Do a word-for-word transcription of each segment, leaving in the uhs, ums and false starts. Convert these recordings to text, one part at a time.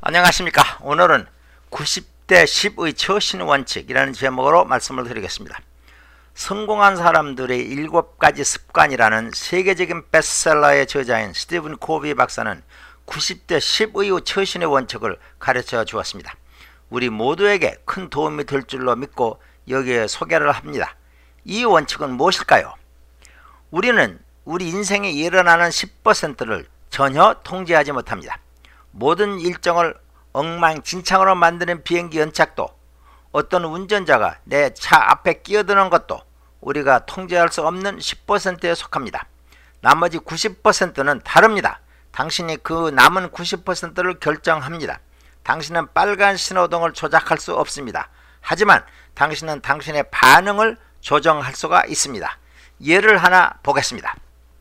안녕하십니까. 오늘은 구십 대 십의 처신 원칙이라는 제목으로 말씀을 드리겠습니다. 성공한 사람들의 일곱 가지 습관이라는 세계적인 베스트셀러의 저자인 스티븐 코비 박사는 구십 대 십의 처신의 원칙을 가르쳐 주었습니다. 우리 모두에게 큰 도움이 될 줄로 믿고 여기에 소개를 합니다. 이 원칙은 무엇일까요? 우리는 우리 인생에 일어나는 십 퍼센트를 전혀 통제하지 못합니다. 모든 일정을 엉망진창으로 만드는 비행기 연착도, 어떤 운전자가 내 차 앞에 끼어드는 것도 우리가 통제할 수 없는 십 퍼센트에 속합니다. 나머지 구십 퍼센트는 다릅니다. 당신이 그 남은 구십 퍼센트를 결정합니다. 당신은 빨간 신호등을 조작할 수 없습니다. 하지만 당신은 당신의 반응을 조정할 수가 있습니다. 예를 하나 보겠습니다.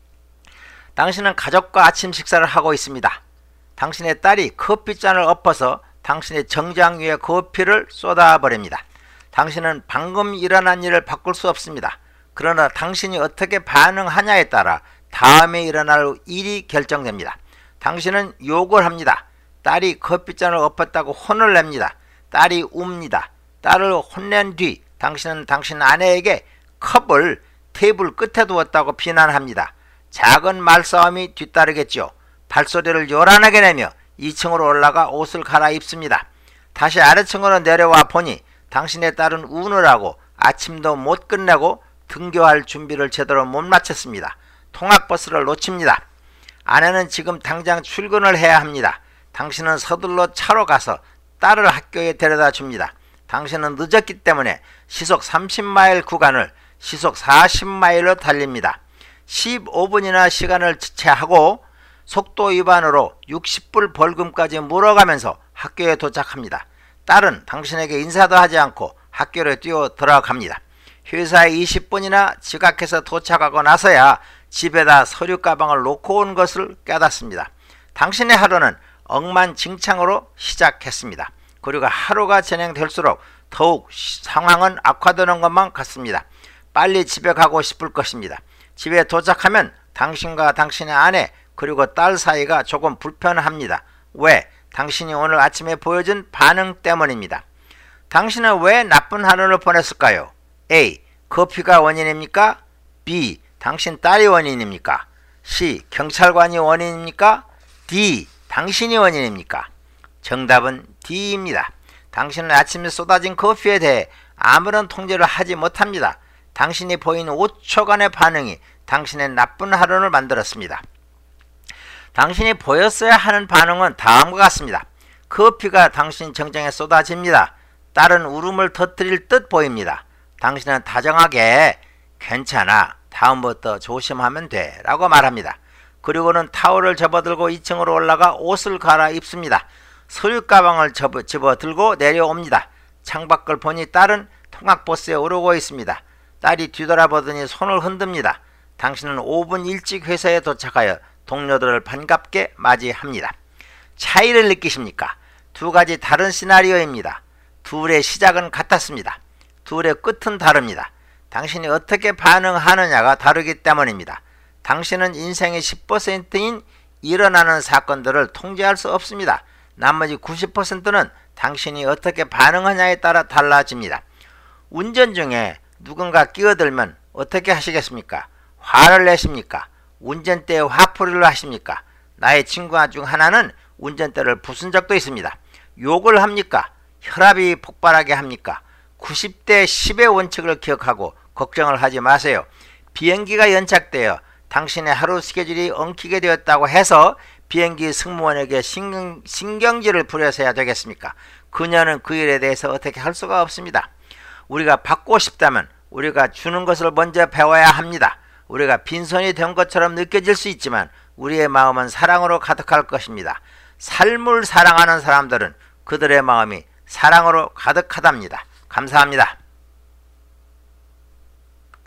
당신은 가족과 아침 식사를 하고 있습니다. 당신의 딸이 커피잔을 엎어서 당신의 정장 위에 커피를 쏟아버립니다. 당신은 방금 일어난 일을 바꿀 수 없습니다. 그러나 당신이 어떻게 반응하냐에 따라 다음에 일어날 일이 결정됩니다. 당신은 욕을 합니다. 딸이 커피잔을 엎었다고 혼을 냅니다. 딸이 웁니다. 딸을 혼낸 뒤 당신은 당신 아내에게 컵을 테이블 끝에 두었다고 비난합니다. 작은 말싸움이 뒤따르겠죠. 발소리를 요란하게 내며 이 층으로 올라가 옷을 갈아입습니다. 다시 아래층으로 내려와 보니 당신의 딸은 우느라고 아침도 못 끝내고 등교할 준비를 제대로 못 마쳤습니다. 통학버스를 놓칩니다. 아내는 지금 당장 출근을 해야 합니다. 당신은 서둘러 차로 가서 딸을 학교에 데려다 줍니다. 당신은 늦었기 때문에 시속 삼십 마일 구간을 시속 사십 마일로 달립니다. 십오 분이나 시간을 지체하고 속도 위반으로 육십 불 벌금까지 물어가면서 학교에 도착합니다. 딸은 당신에게 인사도 하지 않고 학교로 뛰어 들어갑니다. 회사에 이십 분이나 지각해서 도착하고 나서야 집에다 서류 가방을 놓고 온 것을 깨닫습니다. 당신의 하루는 엉망진창으로 시작했습니다. 그리고 하루가 진행될수록 더욱 상황은 악화되는 것만 같습니다. 빨리 집에 가고 싶을 것입니다. 집에 도착하면 당신과 당신의 아내 그리고 딸 사이가 조금 불편합니다. 왜? 당신이 오늘 아침에 보여준 반응 때문입니다. 당신은 왜 나쁜 하루를 보냈을까요? A. 커피가 원인입니까? B. 당신 딸이 원인입니까? C. 경찰관이 원인입니까? D. 당신이 원인입니까? 정답은 D입니다. 당신은 아침에 쏟아진 커피에 대해 아무런 통제를 하지 못합니다. 당신이 보인 오 초간의 반응이 당신의 나쁜 하루를 만들었습니다. 당신이 보였어야 하는 반응은 다음과 같습니다. 커피가 당신 정장에 쏟아집니다. 딸은 울음을 터뜨릴 듯 보입니다. 당신은 다정하게 괜찮아, 다음부터 조심하면 돼 라고 말합니다. 그리고는 타올을 접어들고 이 층으로 올라가 옷을 갈아입습니다. 서류 가방을 접어, 집어들고 내려옵니다. 창밖을 보니 딸은 통학버스에 오르고 있습니다. 딸이 뒤돌아보더니 손을 흔듭니다. 당신은 오 분 일찍 회사에 도착하여 동료들을 반갑게 맞이합니다. 차이를 느끼십니까? 두 가지 다른 시나리오입니다. 둘의 시작은 같았습니다. 둘의 끝은 다릅니다. 당신이 어떻게 반응하느냐가 다르기 때문입니다. 당신은 인생의 십 퍼센트인 일어나는 사건들을 통제할 수 없습니다. 나머지 구십 퍼센트는 당신이 어떻게 반응하냐에 따라 달라집니다. 운전 중에 누군가 끼어들면 어떻게 하시겠습니까? 화를 내십니까? 운전대에 화풀이를 하십니까? 나의 친구 중 하나는 운전대를 부순 적도 있습니다. 욕을 합니까? 혈압이 폭발하게 합니까? 구십 대 십의 원칙을 기억하고 걱정을 하지 마세요. 비행기가 연착되어 당신의 하루 스케줄이 엉키게 되었다고 해서 비행기 승무원에게 신경, 신경질을 부려서야 되겠습니까? 그녀는 그 일에 대해서 어떻게 할 수가 없습니다. 우리가 받고 싶다면 우리가 주는 것을 먼저 배워야 합니다. 우리가 빈손이 된 것처럼 느껴질 수 있지만 우리의 마음은 사랑으로 가득할 것입니다. 삶을 사랑하는 사람들은 그들의 마음이 사랑으로 가득하답니다. 감사합니다.